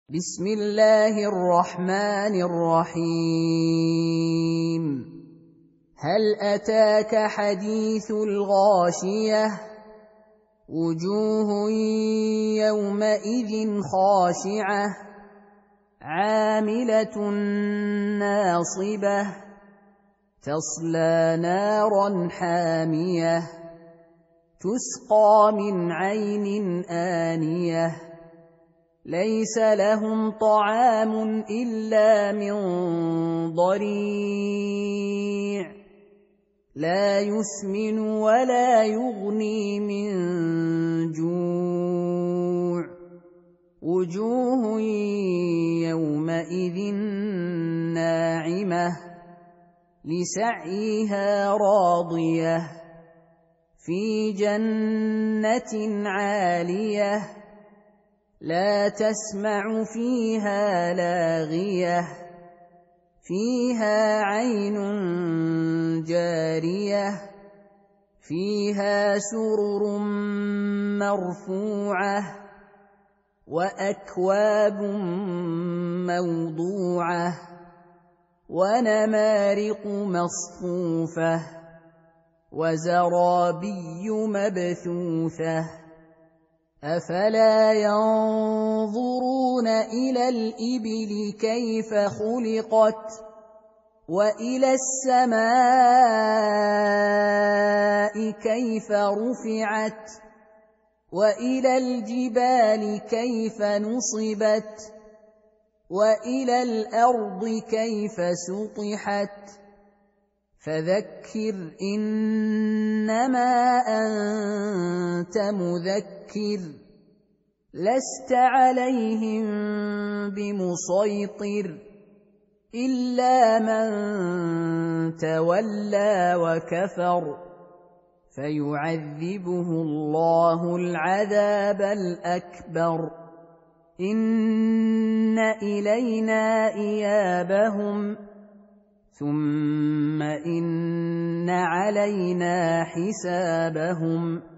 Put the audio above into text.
بسم الله الرحمن الرحيم. هل أتاك حديث الغاشية؟ وجوه يومئذ خاشعة عاملة ناصبة تصلى نارا حامية تسقى من عين آنية ليس لهم طعام إلا من ضريع لا يسمن ولا يغني من جوع وجوه يومئذ ناعمة لسعيها راضية في جنة عالية لا تسمع فيها لاغية فيها عين جارية فيها سرر مرفوعة وأكواب موضوعة ونمارق مصفوفة وزرابي مبثوثة أفلا ينظرون إلى الإبل كيف خلقت وإلى السماء كيف رفعت وإلى الجبال كيف نصبت وإلى الأرض كيف سطحت فذكر إنما أنت مذكر لست عليهم بمسيطر إلا من تولى وكفر فيعذبه الله العذاب الأكبر إن إلينا إيابهم ثم إن علينا حسابهم